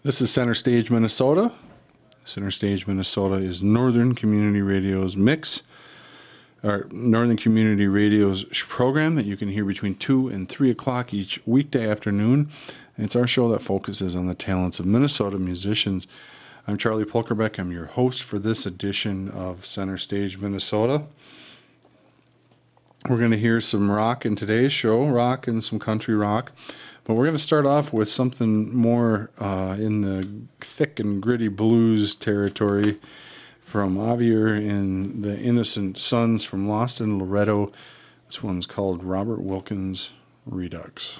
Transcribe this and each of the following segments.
This is Center Stage, Minnesota. Center Stage, Minnesota is Northern Community Radio's mix, or Northern Community Radio's program that you can hear between 2 and 3 o'clock each weekday afternoon. And it's our show that focuses on the talents of Minnesota musicians. I'm Charlie Polkerbeck. I'm your host for this edition of Center Stage, Minnesota. We're going to hear some rock in today's show, rock and some country rock. But we're going to start off with something more in the thick and gritty blues territory from Avier and the Innocent Sons from Lost in Loretto. This one's called Robert Wilkins Redux.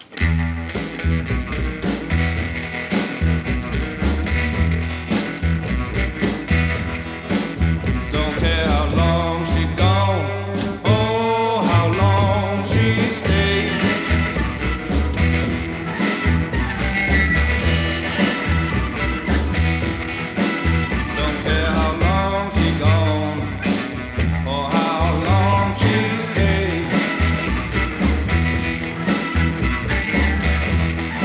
Don't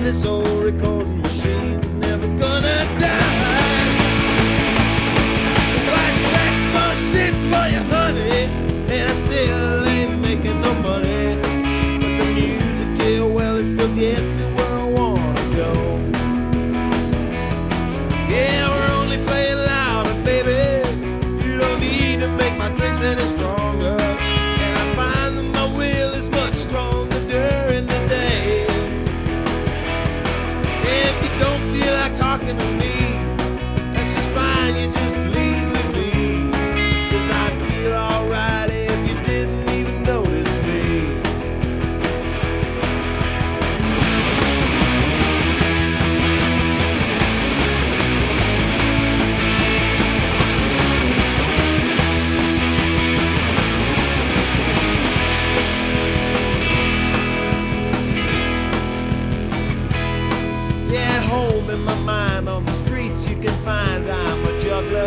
And this old recording machine's never gonna die. So I track my shit for you, honey, and I still ain't making no money. But the music, yeah, well, it still gets me where I wanna go. Yeah, we're only playing louder, baby. You don't need to make my drinks any stronger. And I find that my will is much stronger during the day. If you don't feel like talking to me, that's just fine, you just leave with me. 'Cause I'd feel alright if you didn't even notice me. Yeah, home in my mind on the streets you can find I'm a juggler.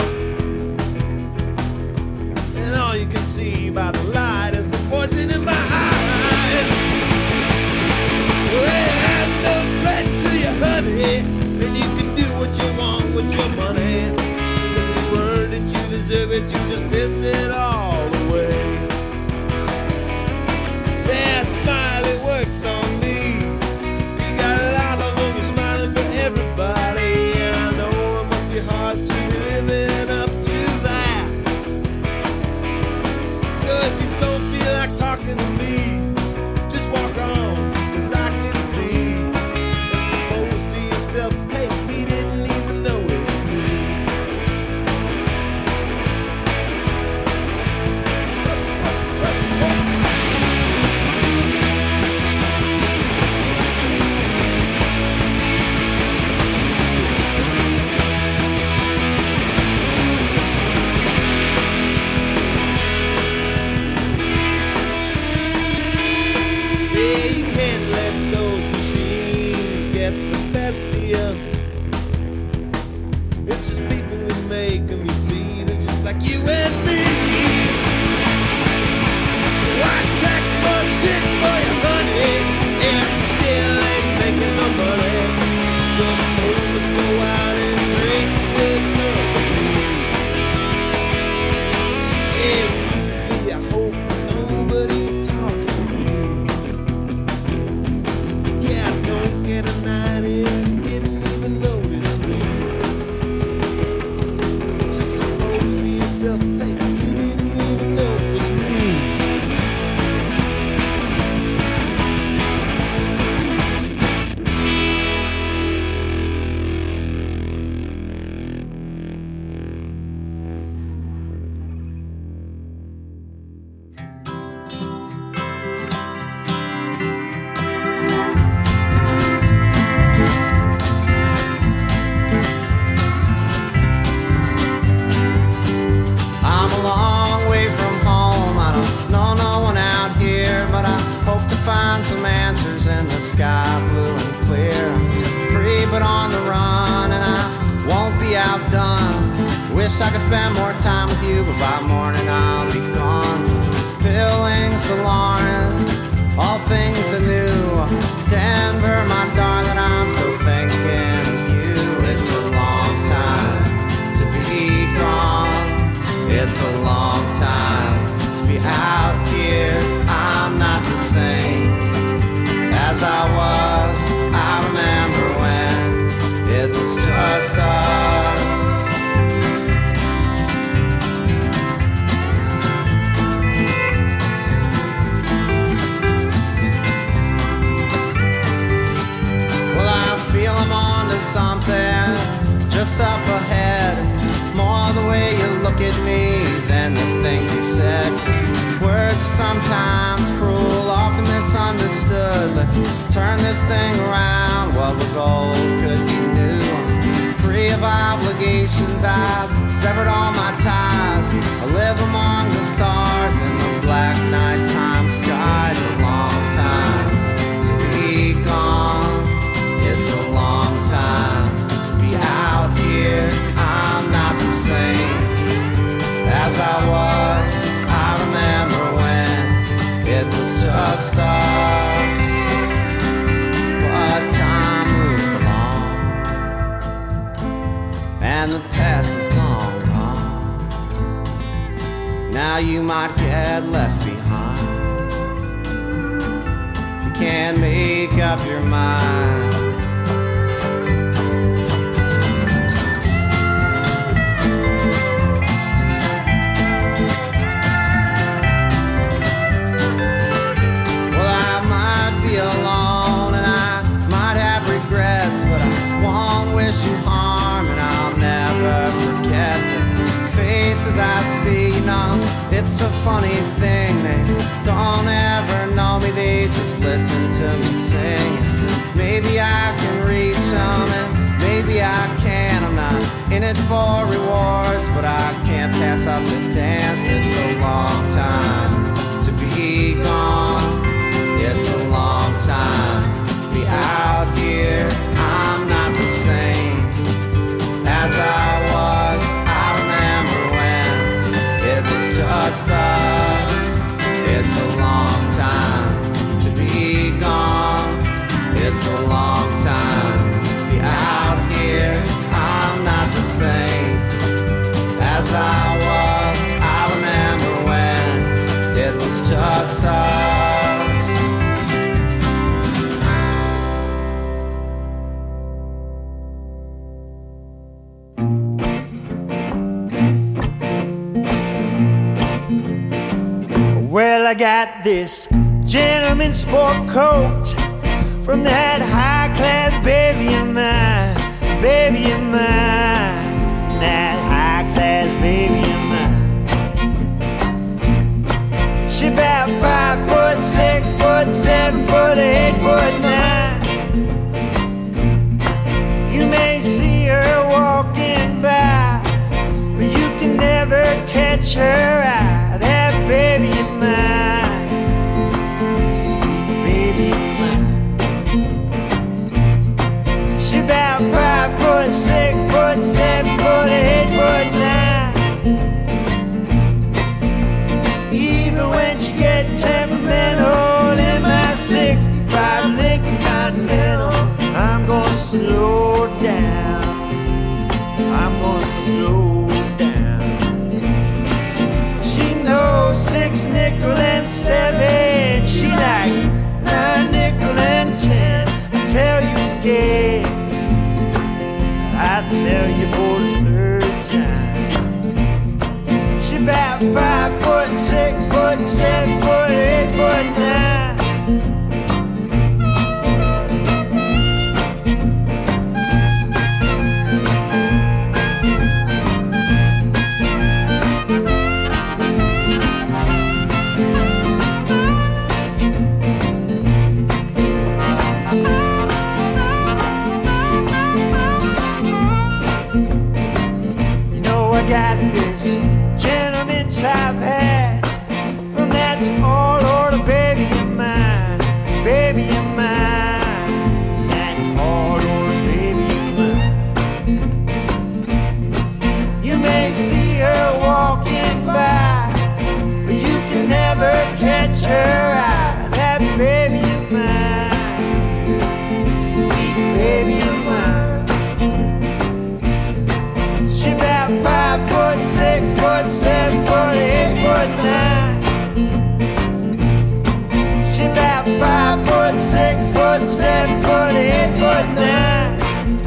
And all you can see by the light is the poison in my eyes. Well, I'm no threat to you, honey, and you can do what you want with your money. 'Cause this word that you deserve it, you just piss it all away. Yeah, smile, it works on me. You got a lot of them, you're smiling for everybody. And I know it must be hard to be living up to that. So if you don't feel like talking to me, just walk on, 'cause I can see. And suppose to yourself, hey, he didn't even notice me. Yeah, you can't let those machines get the best of you. It's just people who make them, you see, they're just like you and me. So I track my shit for you, honey, and I still ain't making no money. So suppose let's go out and drink good company. And secretly I hope nobody talks to me. Yeah, I don't get a night in, didn't even notice me. Just suppose to yourself, hey, you didn't even know it was me. I'm a long way from home. I don't know no one out here, but I hope to find some answers in the sky, blue and clear. I'm free but on the run, and I won't be outdone. Wish I could spend more time with you, but by morning I'll be gone. Billings to Lawrence, all things anew. Denver, my darling, I'm still thinking of you. It's a long time to be gone. It's a long time to be out here. I'm not the same as I was. I remember when it was just us. Well, I feel I'm on to something just up ahead. It's more the way you look at me than the things you said. Words are sometimes cruel, often misunderstood. Let's turn this thing around. What was old could be new. Free of obligations, I've severed all my ties. I live among the stars in the black nighttime sky. It's a long time to be gone. It's a long time to be out here. I'm not the same as I was. I remember when it was just us. What time you might get left behind if you can't make up your mind. Well, I might be alone and I might have regrets, but I won't wish you harm, and I'll never forget the faces I see. You know, it's a funny thing, they don't ever know me, they just listen to me sing. Maybe I can reach them and maybe I can. I'm not in it for rewards, but I can't pass up the dance. It's a long time to be gone. It's a long time to be out here. I'm not the same as I was. I remember when it was just us. It's a long time to be gone. It's a long time to be out here. I'm not the same as I was. I remember when it was just us. Well, I got this gentleman's sport coat from that high-class baby of mine, baby of mine, that high-class baby of mine. She about 5 foot, 6 foot, 7 foot, 8 foot 9. You may see her walking by, but you can never catch her eye. That baby of mine, sweet baby of mine. She about 5 foot, 6 foot, 7 foot, 8 foot 9. Even when she gets temperamental in my 65 Lincoln Continental, I'm gonna slow down. I'm gonna slow down. She knows 6 nickel and 7. She like 9 nickel and 10. I tell you again, I tell you for the 3rd time. She about 5 foot, 6 foot, 7 foot, 8 foot 9. I got this gentleman top hat from that tall order baby of mine, baby of mine, that tall order baby of mine. You may see her walking by, but you can never catch her eye. That baby of mine, sweet baby of mine. 5 foot, 6 foot, 7 foot, 8 foot 9. She about 5 foot, 6 foot, 7 foot, 8 foot 9.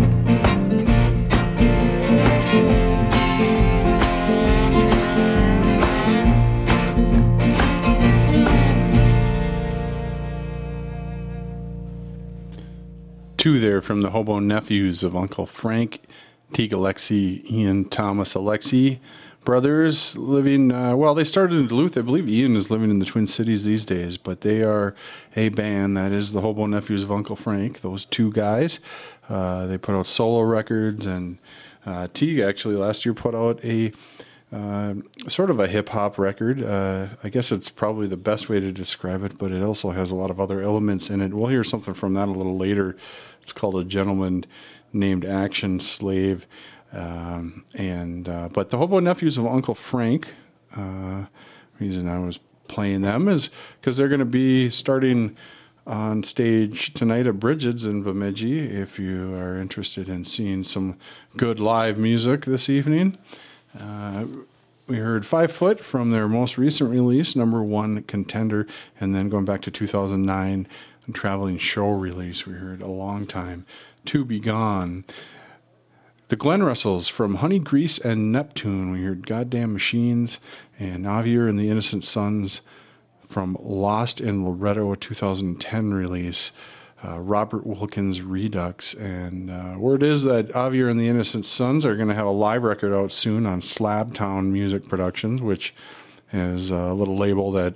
Two there from the Hobo Nephews of Uncle Frank Teague Alexi, Ian Thomas Alexi brothers living, well, they started in Duluth. I believe Ian is living in the Twin Cities these days, but they are a band that is the Hobo Nephews of Uncle Frank, those two guys. They put out solo records, and Teague actually last year put out a sort of a hip-hop record. I guess it's probably the best way to describe it, but it also has a lot of other elements in it. We'll hear something from that a little later. It's called A Gentleman Named Action Slave. But the Hobo Nephews of Uncle Frank, reason I was playing them is because they're going to be starting on stage tonight at Bridget's in Bemidji. If you are interested in seeing some good live music this evening, We heard 5 Foot from their most recent release, number 1 contender, and then going back to 2009, a traveling show release, we heard A Long Time, To Be Gone. The Glen Russells from Honey, Grease, and Neptune, we heard Goddamn Machines, and Avier and the Innocent Sons from Lost in Loretto, a 2010 release. Robert Wilkins Redux, and word is that Avier and the Innocent Sons are going to have a live record out soon on Slabtown Music Productions, which is a little label that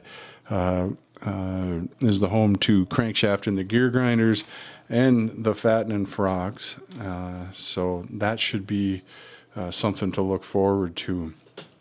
is the home to Crankshaft and the Gear Grinders and the Fattening Frogs. So that should be something to look forward to.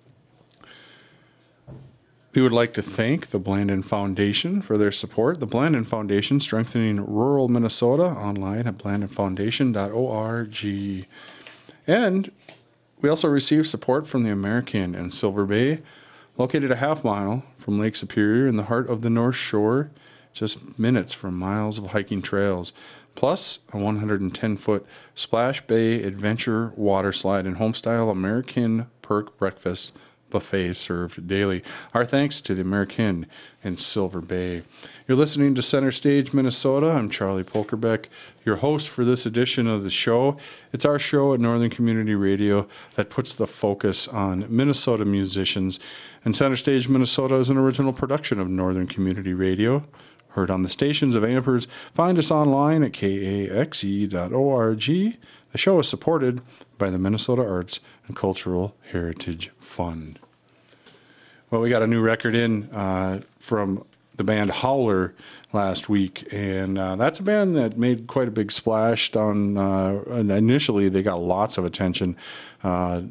We would like to thank the Blandin Foundation for their support. The Blandin Foundation, strengthening rural Minnesota, online at blandinfoundation.org. And we also received support from the American in Silver Bay, located a half mile from Lake Superior in the heart of the North Shore, just minutes from miles of hiking trails, plus a 110-foot Splash Bay Adventure water slide and homestyle American Perk breakfast buffet served daily. Our thanks to the American in Silver Bay. You're listening to Center Stage, Minnesota. I'm Charlie Polkerbeck, your host for this edition of the show. It's our show at Northern Community Radio that puts the focus on Minnesota musicians. And Center Stage, Minnesota is an original production of Northern Community Radio, heard on the stations of Ampers. Find us online at kaxe.org. The show is supported by the Minnesota Arts and Cultural Heritage Fund. Well, we got a new record in from the band Howler last week, and that's a band that made quite a big splash down. Initially, they got lots of attention. Not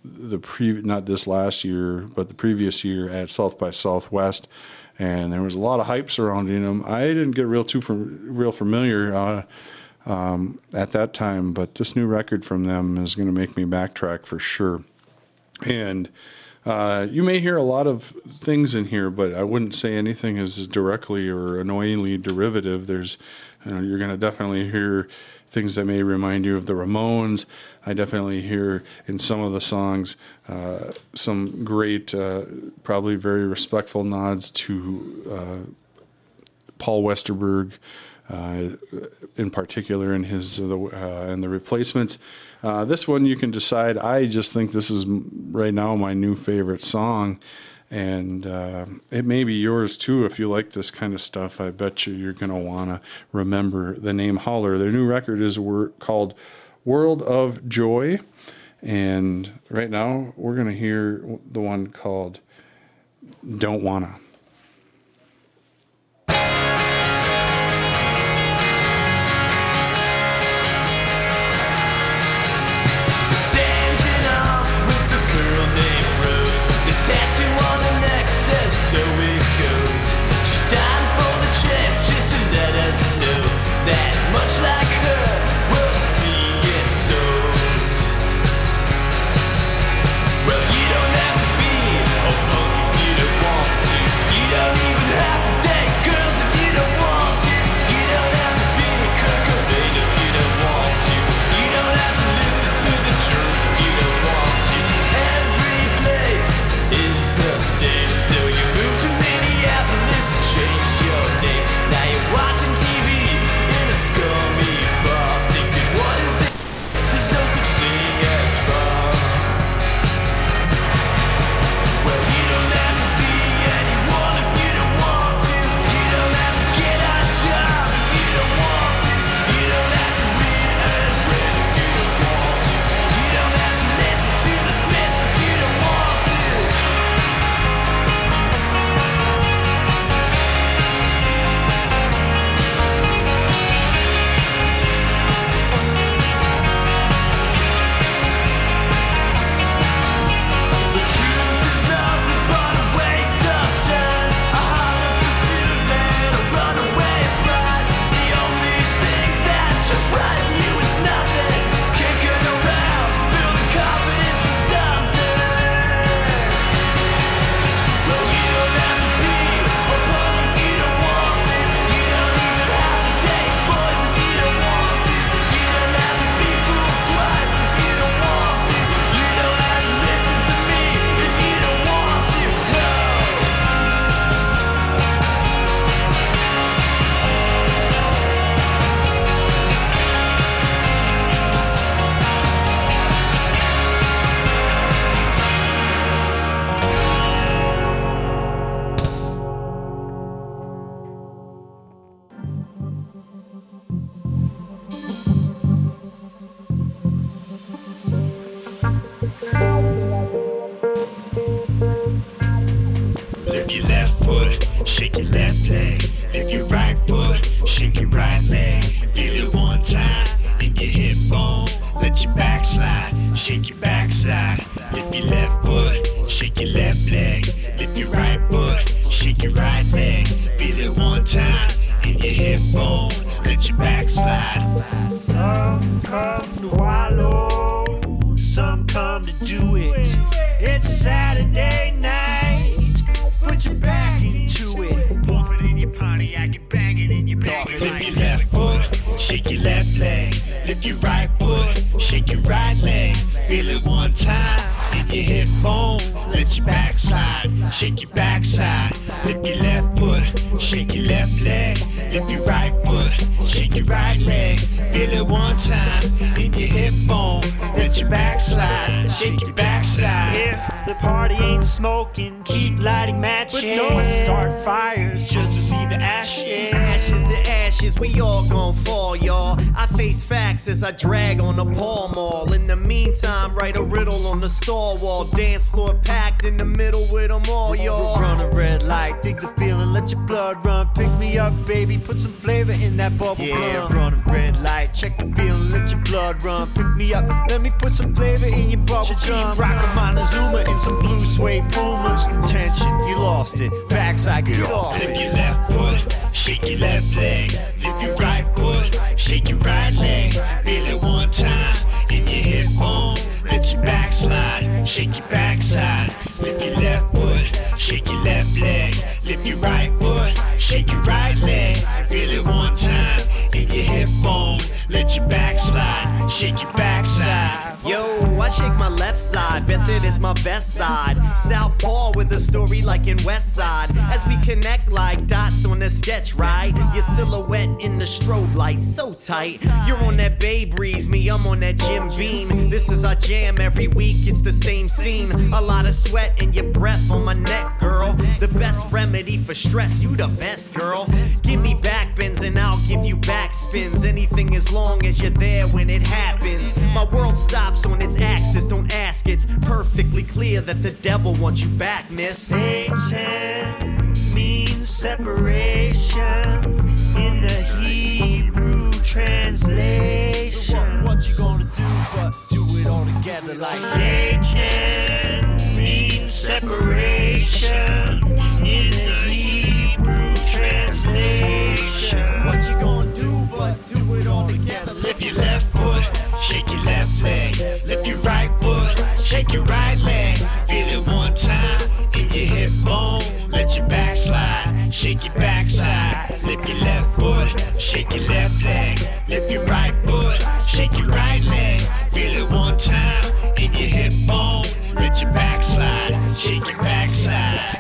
this last year, but the previous year at South by Southwest, and there was a lot of hype surrounding them. I didn't get real familiar at that time, but this new record from them is going to make me backtrack for sure. And you may hear a lot of things in here, but I wouldn't say anything is directly or annoyingly derivative. You're going to definitely hear things that may remind you of the Ramones. I definitely hear in some of the songs some great, probably very respectful nods to Paul Westerberg, in particular, in his and the Replacements. This one you can decide. I just think this is right now my new favorite song, and it may be yours too if you like this kind of stuff. I bet you're going to want to remember the name Howler. Their new record is called World of Joy, and right now we're going to hear the one called Don't Wanna. Tattoo on her neck says so it goes. She's dying for the chance just to let us know that much like her, we're being sold. Well, you don't have to be a punk if you don't want to. You don't even have to date girls if you don't want to. You don't have to be Kurt Cobain if you don't want to. You don't have to listen to the Jones if you don't want to. Every place is the same, so you moved to Minneapolis and changed your name. Now you're watching TV in a scummy bar, thinking, what is this? There's no such thing as fun. Well, you don't have to be anyone if you don't want to. You don't have to get a job if you don't want to. You don't have to read and read if you don't want to. You don't have to listen to the Smiths if you don't want to. shake your backside. Lift your left foot, shake your left leg. Lift your right foot, shake your right leg. Feel it one time in your hip bone. Let your back slide. Some come to wallow, some come to do it. It's Saturday night, put your back into it. Pump it in your Pontiac and bang it in your back. Lift your left foot, shake your left leg. Lift your right foot, shake your right leg. Feel it one time in your hip bone. Let your back slide, shake your backside. Lift your left foot, shake your left leg. Lift your right foot, shake your right leg. Feel it one time in your hip bone. Let your back slide, shake your backside. If the party ain't smoking, keep lighting matches. But don't start fires just to see the ashes. Ashes to ashes, we all gon' fall, y'all. I face facts as I drag on the Pall Mall. In the meantime, write a riddle on the stall wall. Dance floor packed in the middle with them all, y'all. Run a red light, dig the feeling, let your blood run. Pick me up, baby, put some flavor in that bubble gum. Run a red light, check the feeling, let your blood run. Pick me up, let me put some flavor in your bubble gum. Rock a Montezuma in some blue suede Pumas. Tension, you lost it. Backside, get off Lift it. your left foot, shake your left leg. Lift your right foot, shake your right leg. Feel it one time in your hip bone. Let your back slide, shake your backside. Lift your left foot, shake your left leg. Lift your right foot, shake your right leg. Feel it one time in your hip bone. Let your back slide, shake your backside. Yo, I shake my left side, bet that it's my best side. Southpaw with a story like in West Side. As we connect like dots on a sketch, right? Your silhouette in the strobe light, so tight. You're on that Bay Breeze, me, I'm on that Jim Beam. This is our jam every week, it's the same scene. A lot of sweat and your breath on my neck, girl. The best remedy for stress, you the best, girl. Give me back bends and I'll give you back spins. Anything as long as you're there when it happens. My world stops on its axis, don't ask, it's perfectly clear that the devil wants you back, miss. Satan means separation in the Hebrew translation. What you gonna do but do it all together like Satan means separation in the Hebrew translation. What you gonna do but do it all together? Lift your left foot, shake your left leg. Lift your right foot, shake your right leg. Feel it one time in your hip bone. Let your back slide, shake your backside. Lift your left foot, shake your left leg. Lift your right foot, shake your right leg. Feel it one time in your hip bone. Let your back slide, shake your backside.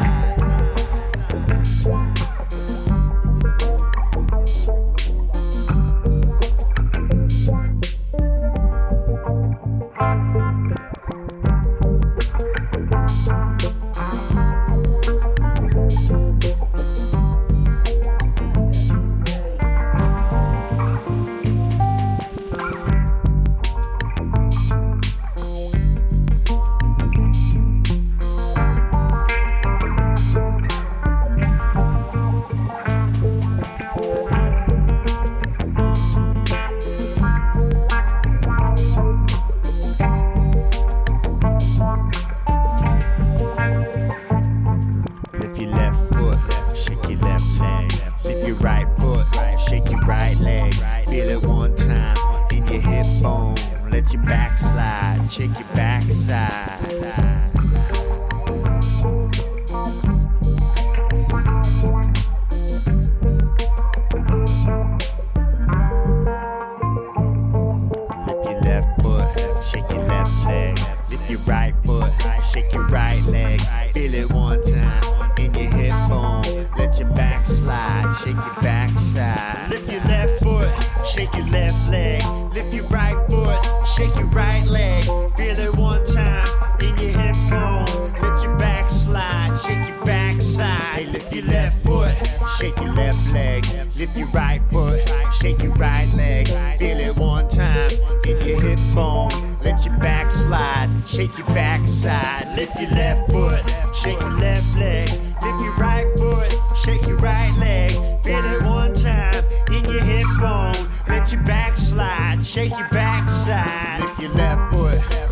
Shake your backside. Lift your left foot, shake your left leg. Lift your right foot, shake your right leg. Feel it one time in your hip bone. Let your back slide, shake your backside. Lift your left foot, shake your left leg. Lift your right foot, shake your right leg. Feel it one time in your hip bone. Let your back slide, shake your backside. Lift your left foot, shake your left leg. Lift your right foot, shake your right leg. Feel it one time in your hip bone. Let your back slide, shake your backside. Lift your left foot,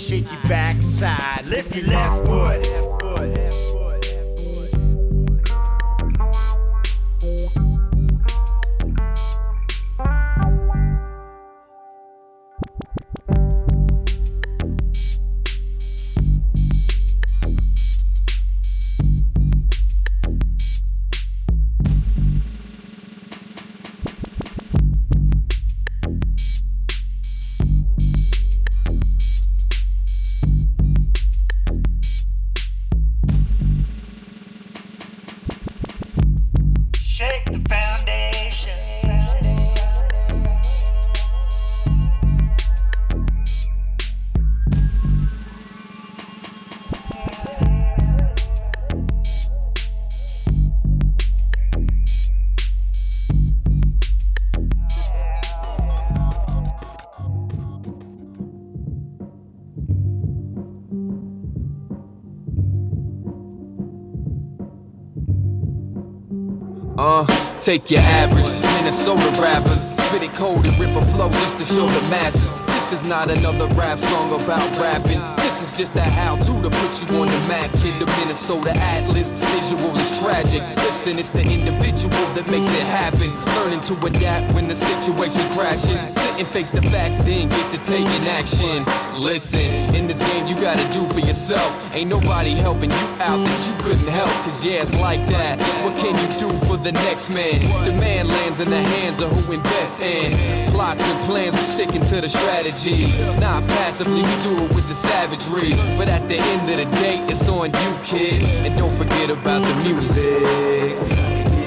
shake your backside, lift your left foot. Shake the foundation. Take your average Minnesota rappers, spit it cold and rip a flow just to show the masses. This is not another rap song about rapping. This is just a how-to to put you on the map, kid. The Minnesota Atlas visual is tragic. Listen, it's the individual that makes it happen. Learning to adapt when the situation crashing. Sitting face to facts, then get to taking action. Listen, in this game you gotta do for yourself. Ain't nobody helping you out that you couldn't help. Cause yeah, it's like that. What can you do for the next man? Demand lands in the hands of who invests in. Plots and plans, we're sticking to the strategy. Not passively, we do it with the savagery. But at the end of the day, it's on you, kid. And don't forget about the music.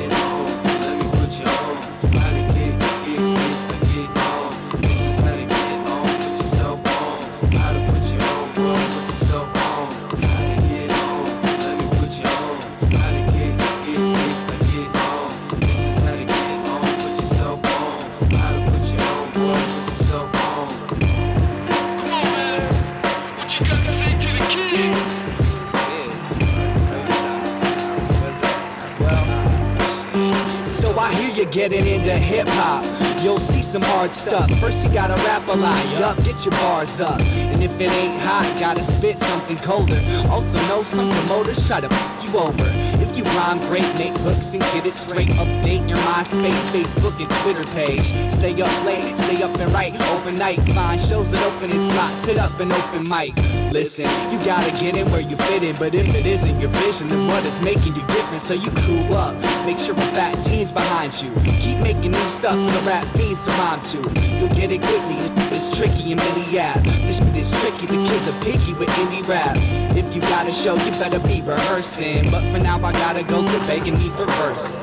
Getting into hip-hop, you'll see some hard stuff. First you gotta rap a lot, yup, get your bars up. And if it ain't hot, gotta spit something colder. Also know some promoters try to f*** you over. If you rhyme great, make hooks and get it straight. Update your MySpace, Facebook, and Twitter page. Stay up late, stay up and write overnight. Find shows that open in slots, hit up an open mic. Listen, you gotta get in where you fit in. But if it isn't your vision, then what is making you different? So you crew up, make sure a fat team's behind you. Keep making new stuff for the rap fiends to rhyme to. You'll get it quickly, it's tricky in mini app. This shit is tricky, the kids are picky with indie rap. If you got a show, you better be rehearsing. But for now, I gotta go, quit begging me for verses.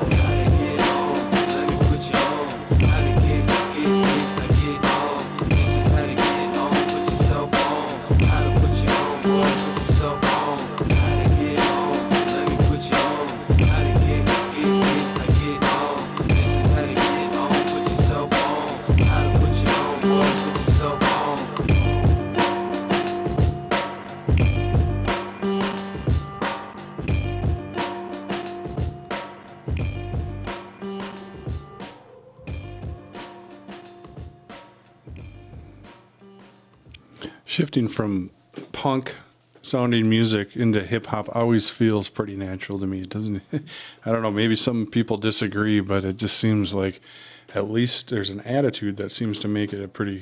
Shifting from punk sounding music into hip hop always feels pretty natural to me. It doesn't, I don't know, maybe some people disagree, but it just seems like at least there's an attitude that seems to make it a pretty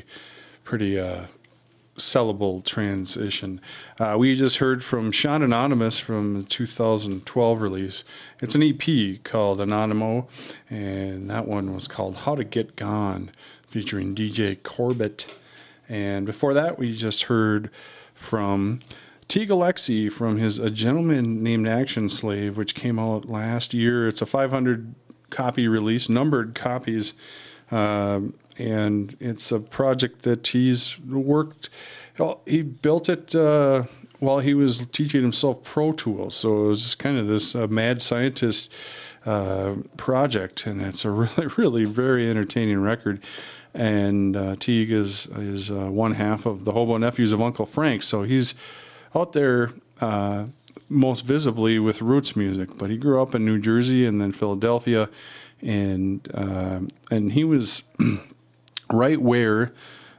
sellable transition. We just heard from Sean Anonymous from the 2012 release. It's an EP called Anonymo, and that one was called How to Get Gone, featuring DJ Corbett. And before that, we just heard from Teague Alexi from his A Gentleman Named Action Slave, which came out last year. It's a 500-copy release, numbered copies, and it's a project that he's worked. He built it while he was teaching himself Pro Tools, so it was just kind of this mad scientist project, and it's a really, really very entertaining record. And Teague is one half of the Hobo Nephews of Uncle Frank, so he's out there most visibly with roots music. But he grew up in New Jersey and then Philadelphia, and he was right where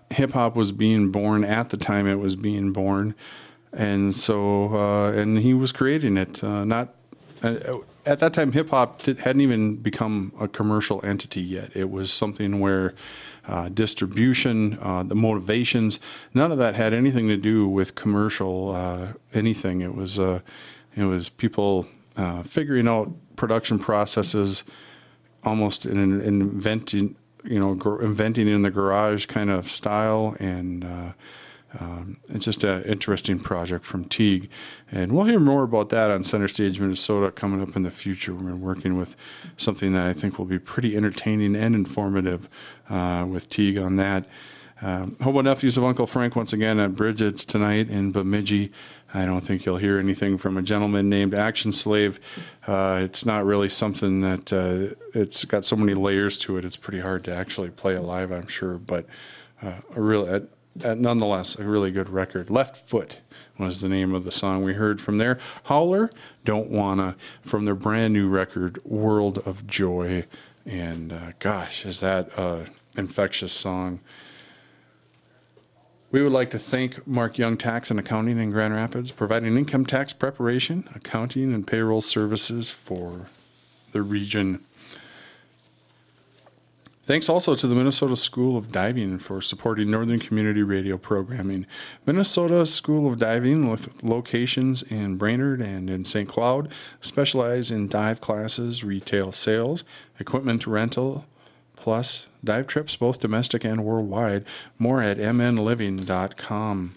hip hop was being born at the time it was being born. And so, and he was creating it. At that time, hip hop hadn't even become a commercial entity yet. It was something where distribution, the motivations, none of that had anything to do with commercial anything. It was people figuring out production processes, almost inventing in the garage kind of style, and it's just an interesting project from Teague. And we'll hear more about that on Center Stage Minnesota coming up in the future. We're working with something that I think will be pretty entertaining and informative with Teague on that. Hobo Nephews of Uncle Frank once again at Bridget's tonight in Bemidji. I don't think you'll hear anything from a gentleman named Action Slave. It's not really something that it's got so many layers to it. It's pretty hard to actually play live, I'm sure. But nonetheless, a really good record. Left Foot was the name of the song we heard from there. Howler, Don't Wanna, from their brand new record, World of Joy. And gosh, is that an infectious song. We would like to thank Mark Young Tax and Accounting in Grand Rapids, providing income tax preparation, accounting, and payroll services for the region. Thanks also to the Minnesota School of Diving for supporting Northern Community Radio programming. Minnesota School of Diving, with locations in Brainerd and in St. Cloud, specialize in dive classes, retail sales, equipment rental, plus dive trips, both domestic and worldwide. More at mnliving.com.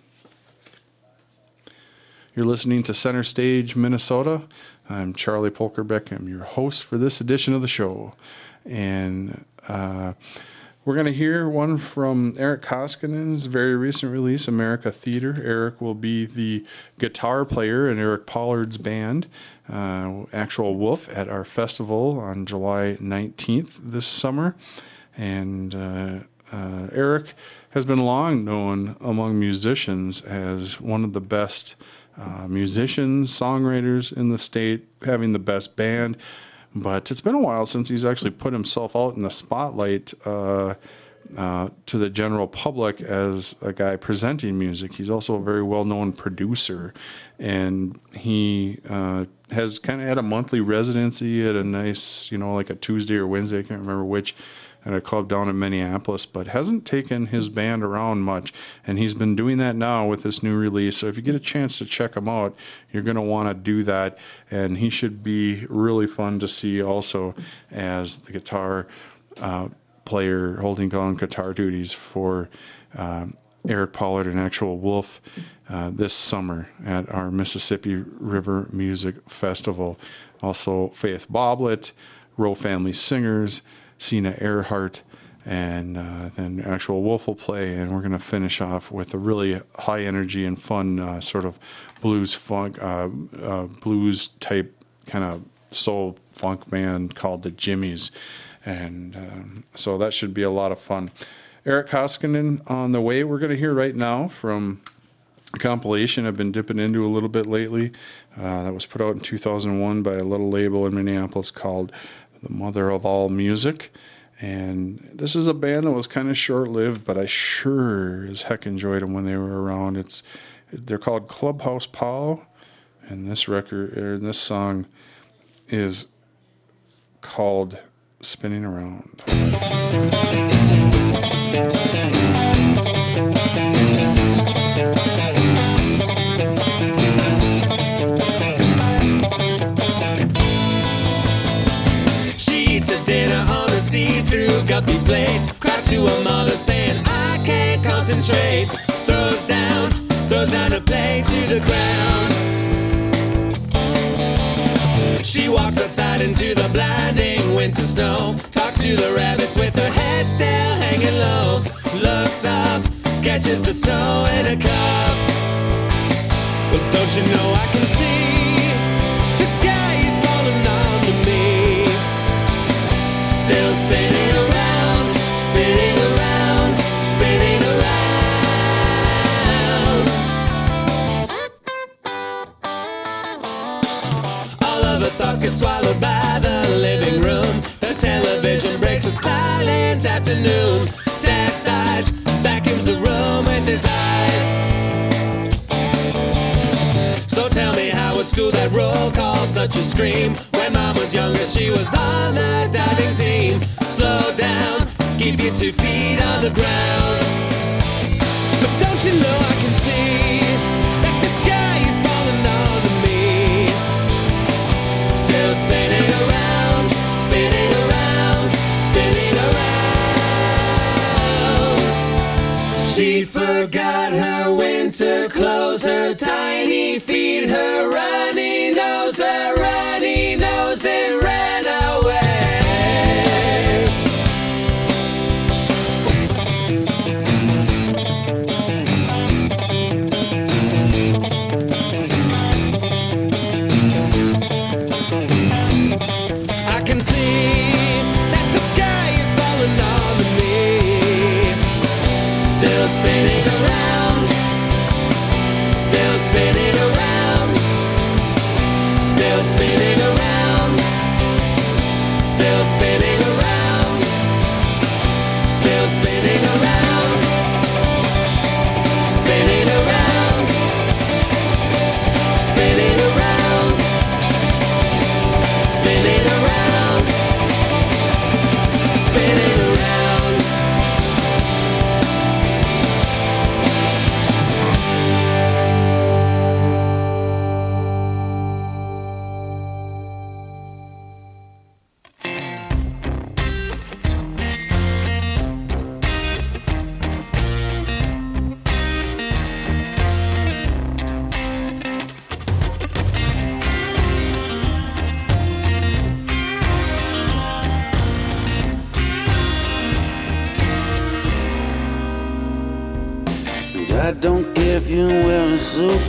You're listening to Center Stage Minnesota. I'm Charlie Polkerbeck. I'm your host for this edition of the show. And we're going to hear one from Eric Koskinen's very recent release, America Theater. Eric will be the guitar player in Eric Pollard's band, Actual Wolf, at our festival on July 19th this summer. And Eric has been long known among musicians as one of the best musicians, songwriters in the state, having the best band. But it's been a while since he's actually put himself out in the spotlight to the general public as a guy presenting music. He's also a very well-known producer, and he has kind of had a monthly residency at a nice, like a Tuesday or Wednesday, I can't remember which, at a club down in Minneapolis, but hasn't taken his band around much, and he's been doing that now with this new release. So if you get a chance to check him out, you're going to want to do that, and he should be really fun to see also as the guitar player holding down guitar duties for Eric Pollard and Actual Wolf this summer at our Mississippi River Music Festival. Also Faith Boblet, Rowe Family Singers, Sina Earhart, and then Actual Wolf will play, and we're going to finish off with a really high energy and fun sort of blues funk, blues type kind of soul funk band called the Jimmies, and so that should be a lot of fun. Eric Koskinen on the way. We're going to hear right now from a compilation I've been dipping into a little bit lately that was put out in 2001 by a little label in Minneapolis called The Mother of All Music. And this is a band that was kind of short-lived, but I sure as heck enjoyed them when they were around. They're called Clubhouse Pow, and this song is called Spinning Around. Dinner on a see-through guppy plate, cries to her mother saying, I can't concentrate. Throws down a plate to the ground. She walks outside into the blinding winter snow, talks to the rabbits with her head still hanging low. Looks up, catches the snow in a cup. Well, don't you know I can see the sky is falling onto me. Still spinning around, spinning around, spinning around. All of her thoughts get swallowed by the living room. The television breaks a silent afternoon. Dad sighs, vacuums the room. school, that roll call, such a scream. When mom was younger, she was on the diving team. Slow down, keep your 2 feet on the ground. But don't you know I can see that the sky is falling on me. Still spinning around, spinning around, spinning around. She forgot her winter clothes, her tiny feet, her runny nose, it ran away. I can see that the sky is falling on me. Still spinning around, still spinning around, still spinning around, still spinning around, still spinning around, spinning around, spinning around, spinning around, spinning around. I don't care if you're wearing a suit.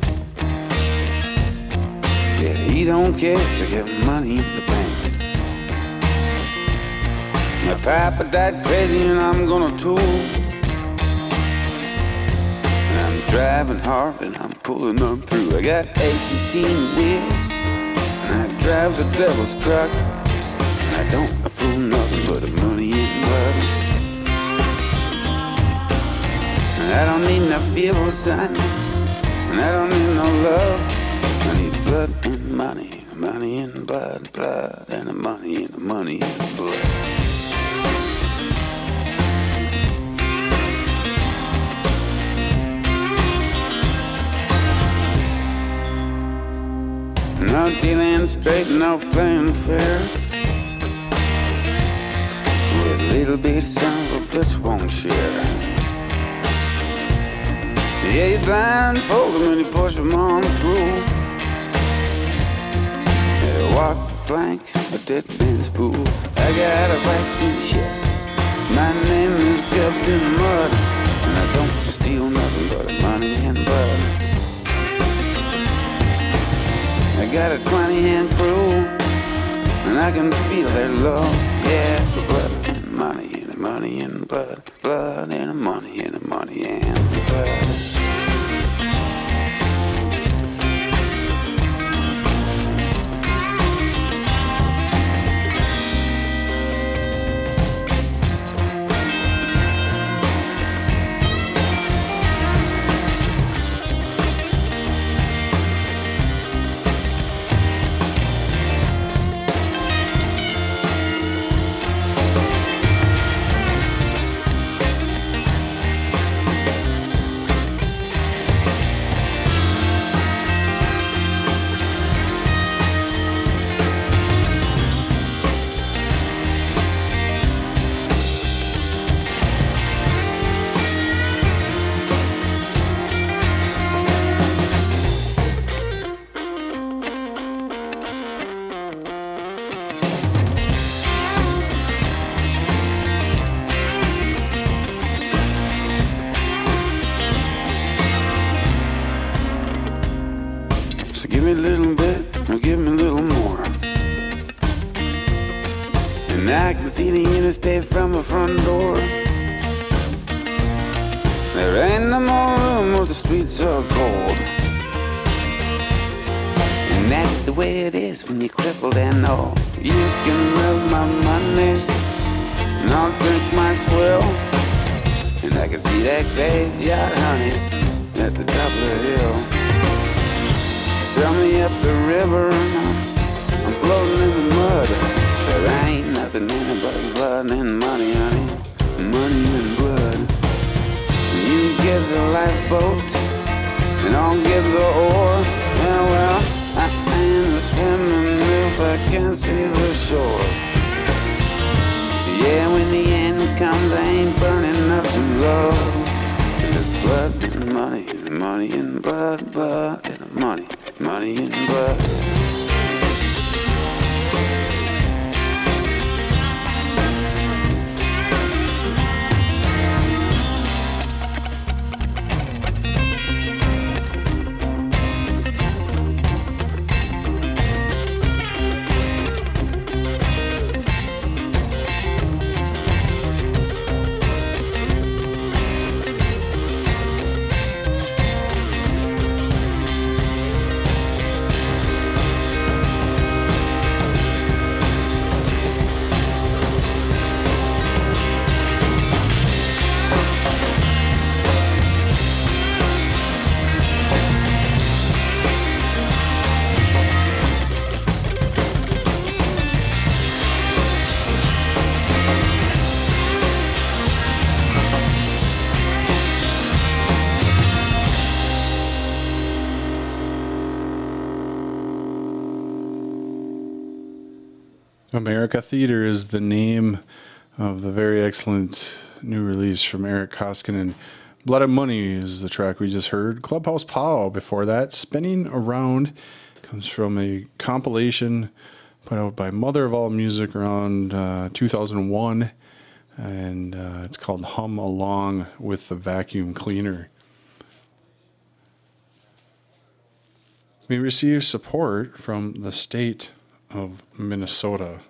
Yeah, he don't care if you get money in the bank. My papa died crazy and I'm gonna tool. And I'm driving hard and I'm pulling on through. I got 18 wheels and I drive the devil's truck. And I don't approve nothing but money and blood. I don't need no fuel, son, and I don't need no love. I need blood and money, money and blood, blood and the money and the money and the blood. No dealing straight, no playing fair. With little bit son of a bitch won't share. Yeah, you blindfold him and you push him on through. Yeah, walk the plank, a dead man's fool. I got a Viking ship, my name is Captain Mud. And I don't steal nothing but money and blood. I got a 20-hand crew, and I can feel their love. Yeah, the blood and money and the money and blood, blood and the money and the money and the blood. I can see the interstate from the front door. There ain't no more room where the streets are cold. And that's the way it is when you're crippled and old. You can move my money and I'll drink my swill. And I can see that graveyard, honey, at the top of the hill. Sell me a up the river and I'm floating in the mud. There ain't nothing in it but blood and money, honey. Money and blood. You get the lifeboat and I'll get the oar. Yeah, well, I ain't swimming if I can't see the shore. Yeah, when the end comes, I ain't burning up in love. It's blood and money and money and blood, blood and money, money and blood. America Theater is the name of the very excellent new release from Eric Koskinen. Blood and Money is the track we just heard. Clubhouse Pow before that. Spinning Around comes from a compilation put out by Mother of All Music around 2001. And it's called Hum Along with the Vacuum Cleaner. We received support from the state of Minnesota.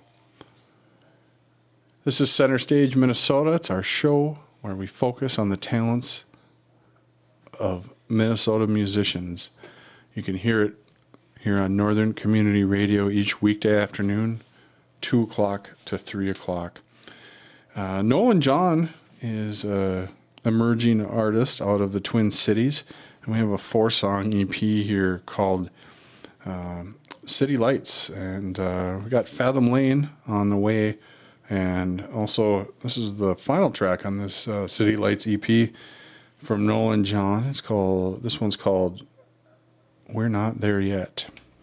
This is Center Stage Minnesota. It's our show where we focus on the talents of Minnesota musicians. You can hear it here on Northern Community Radio each weekday afternoon, 2 o'clock to 3 o'clock. Nolan John is an emerging artist out of the Twin Cities, and we have a 4-song EP here called City Lights, and we got Fathom Lane on the way, and also this is the final track on this City Lights EP from Nolan John. This one's called We're Not There Yet.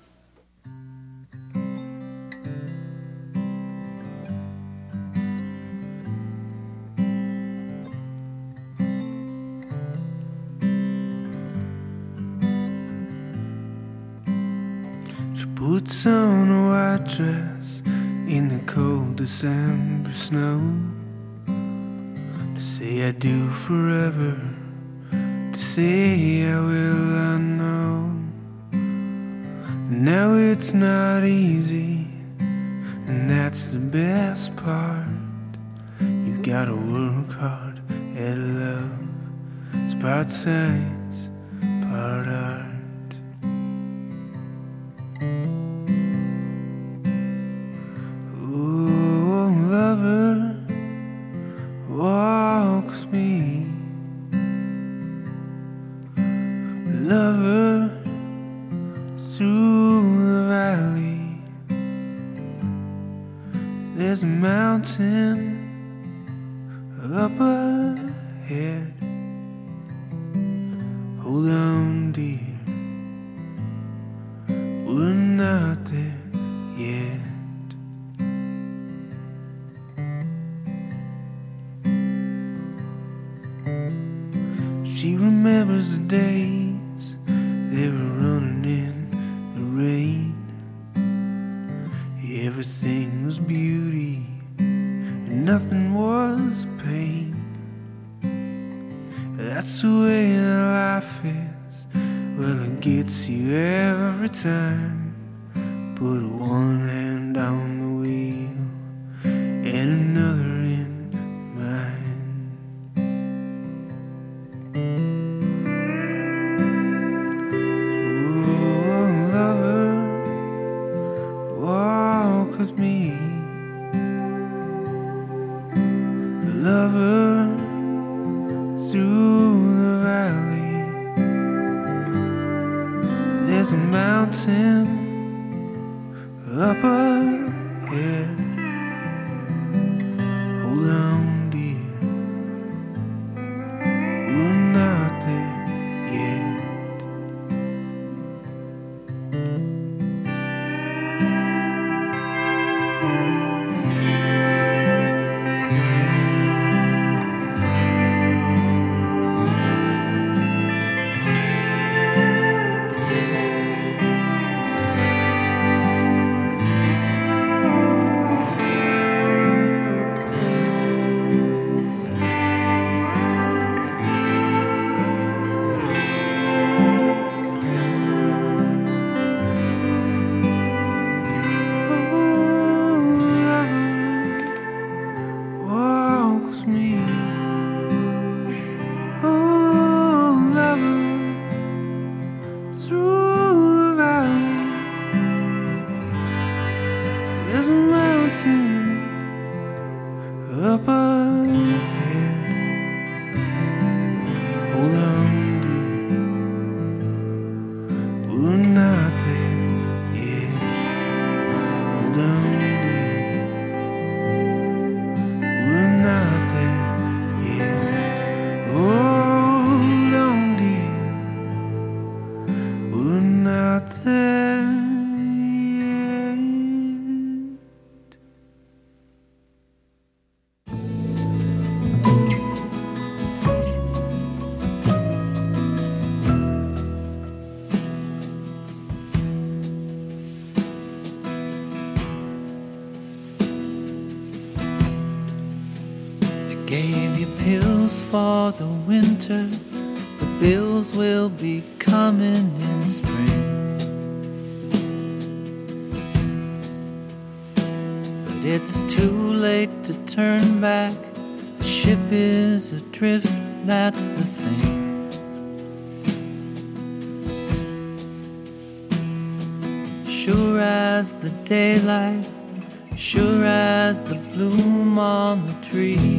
Puts on a white dress in the cold December snow to say I do forever, to say I will, I know. Now it's not easy, and that's the best part. You gotta work hard at love. It's part science, part art. Lover, walk with me. Lover, through the valley. There's a mountain up ahead. Hold on, dear. We're not there yet. She remembers the days they were running in the rain. Everything was beauty and nothing was pain. That's the way that life is. Well, it gets you every time. Put one hand on the wheel and another in mine. With me, lover, through the valley. There's There's a mountain up ahead. Hold on, dear, we're not there yet. For the winter, the bills will be coming in spring. But it's too late to turn back. The ship is adrift, that's the thing. Sure as the daylight, sure as the bloom on the tree,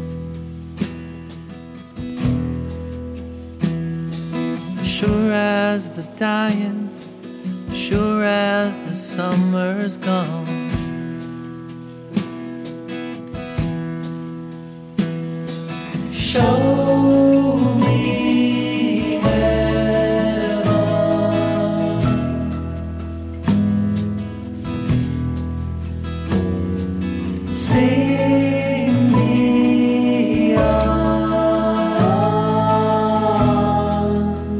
sure as the dying, sure as the summer's gone. Show me heaven. Sing me on.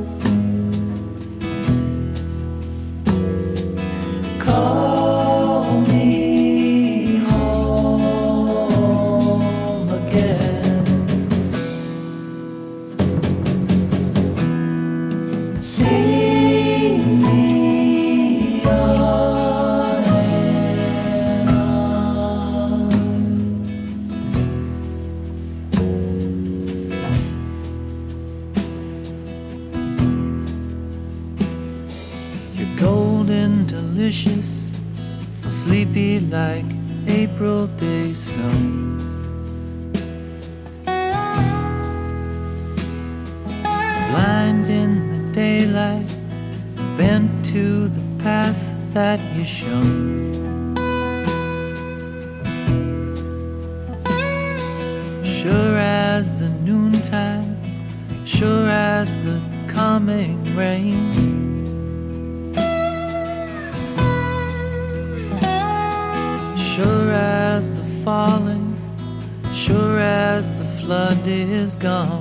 Call me home again. Sing me on and on. You're golden, delicious, sleepy like April day snow. Blind in the daylight, bent to the path that you show. Sure as the noontime, sure as the coming rain. Sure as the falling, sure as the flood is gone.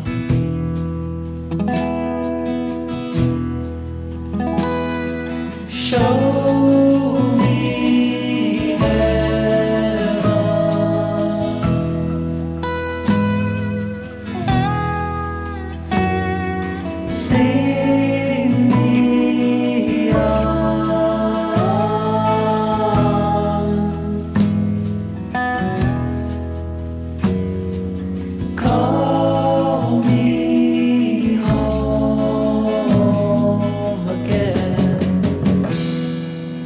Show me heaven. Sing me on. Call me home again.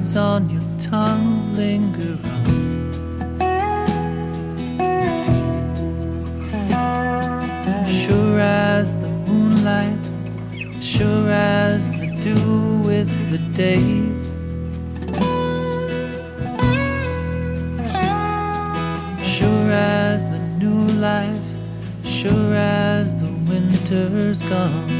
words on your tongue linger on. Sure as the moonlight, sure as the dew with the day. Sure as the new life, sure as the winter's gone.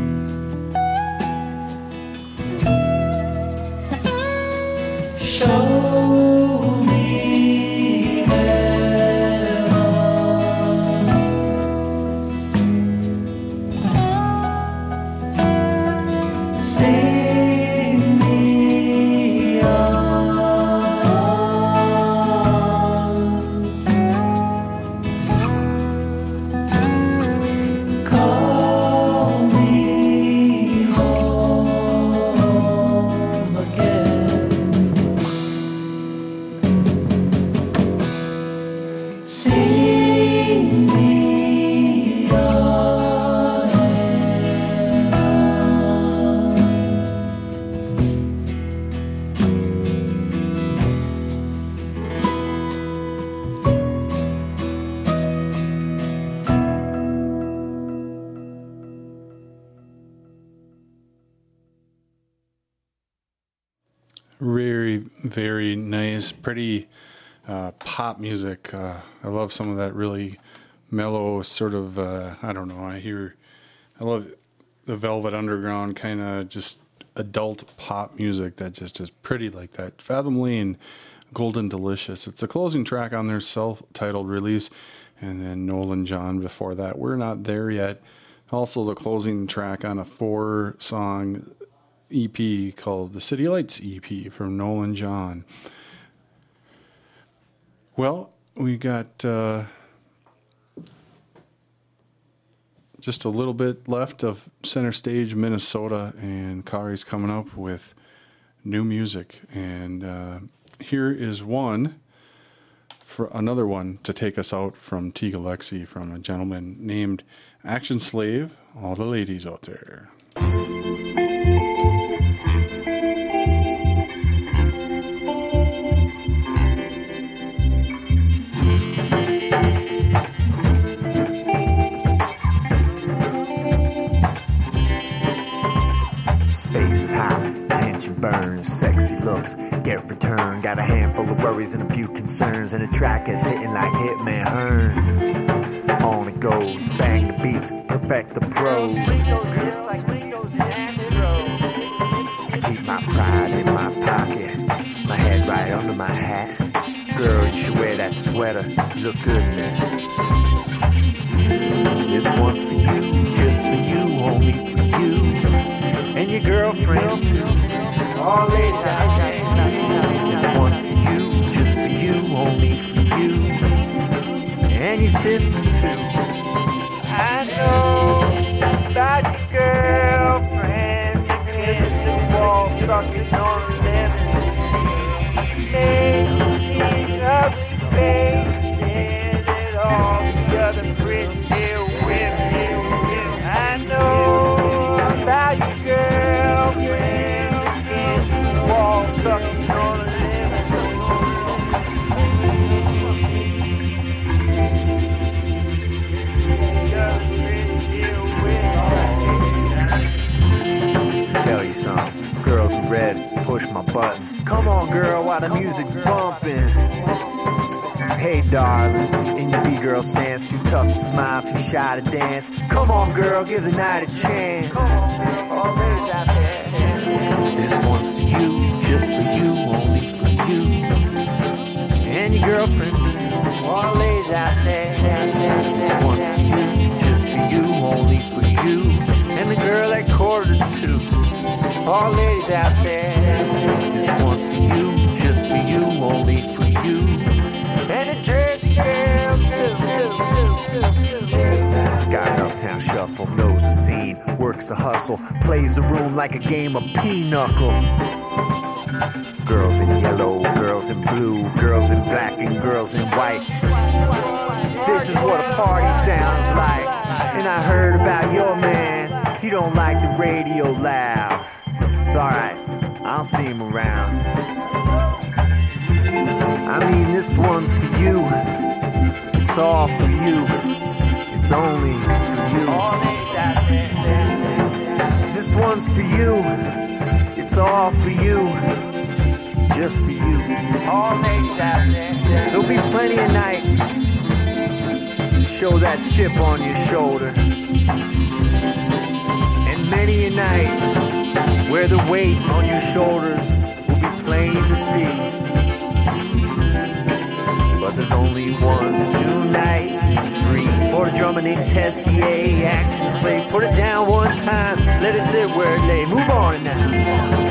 Show me heaven. Sing me on. Call me home again. Sing me on and on. Very, very nice, pretty pop music. I love some of that really mellow sort of, I don't know, I love the Velvet Underground kind of just adult pop music that just is pretty like that. Fathom Lane, Golden Delicious. It's the closing track on their self-titled release, and then Nolan John before that. We're Not There Yet. Also the closing track on a 4-song EP called the City Lights EP from Nolan John. Well, we got just a little bit left of Center Stage, Minnesota, and Kari's coming up with new music. And here is another one to take us out from Teague Alexi, from a gentleman named Action Slave. All the ladies out there. Burns, sexy looks, get returned. Got a handful of worries and a few concerns, and the track is hitting like Hitman Hearns. On it goes, bang the beats, perfect the pros. I keep my pride in my pocket, my head right under my hat. Girl, you should wear that sweater, you look good in that. This one's for you, just for you, only for you, and your girlfriend too. All ladies out there. This one's for you, just for you, only for you, and your sister too. I know about your girlfriend, it's the wall sucking on the lemon, making up spaces and all these other pretty women. I know about your girlfriend. Wall sucking on a lemon. Tell you something, girls in red, push my buttons. Come on, girl, while the music's bumping. Hey, darling, in your B-girl stance, too tough to smile, too shy to dance. Come on, girl, give the night a chance. All ladies out there. This one's for you, just for you, only for you, and your girlfriend too. All ladies out there. This one's for you, just for you, only for you, and the girl at 1:45. All ladies out there. This one's for you, just for you, only for you, and the Jersey girls too. Got an uptown shuffle, knows the scene, works a hustle, plays the room like a game of pinochle. Girls in yellow, girls in blue, girls in black, and girls in white. This is what a party sounds like. And I heard about your man, he don't like the radio loud. It's alright, I'll see him around. I mean, this one's for you. It's all for you. It's only for you. This one's for you. It's all for you. Just for you. There'll be plenty of nights to show that chip on your shoulder. And many a night where the weight on your shoulders will be plain to see. But there's only 1, 2 night, 3 for the drummer named Tessier, action slave. Put it down one time, let it sit where it lay. Move on now.